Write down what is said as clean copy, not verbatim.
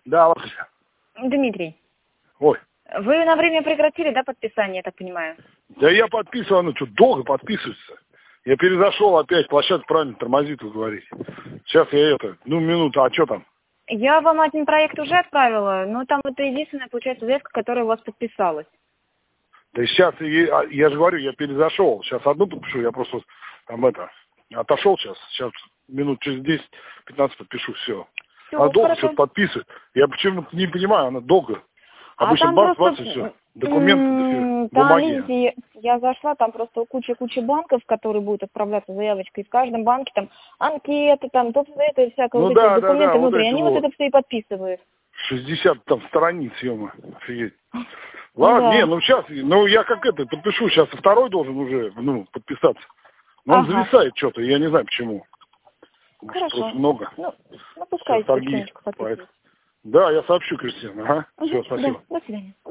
Да, Лариса. Дмитрий, Ой. вы на время прекратили, да, подписание, я так понимаю? Да я подписывал, оно что, долго подписывается? Я перезашел опять, площадка правильно тормозит, вы говорите. Сейчас я минуту, а что там? Я вам один проект уже отправила, но там это единственная, получается, заявка, которая у вас подписалась. Да сейчас, я же говорю, я перезашел. Сейчас одну подпишу, я просто там отошел сейчас минут через 10-15 подпишу, все. Все, Она долго хорошо. что-то подписывает. Я почему-то не понимаю, она долго. А Обычно там бац, просто... и все. Документы, Там, бумаги. видите, я зашла, там просто куча банков, которые будут отправляться заявочкой. И в каждом банке там анкеты, там, то это всякое, вот эти документы вот внутри. эти Они вот это все и подписывают. 60 там страниц, ё-моё, офигеть. Ну Ладно, да. сейчас, я подпишу, сейчас второй должен уже, подписаться. Но он Ага. зависает что-то, я не знаю почему. Просто Хорошо. много. Ну Сейчас пускай торги. потихонечку подписывают. Да, я сообщу, Кристина. Ага. Все, Да, спасибо. до свидания.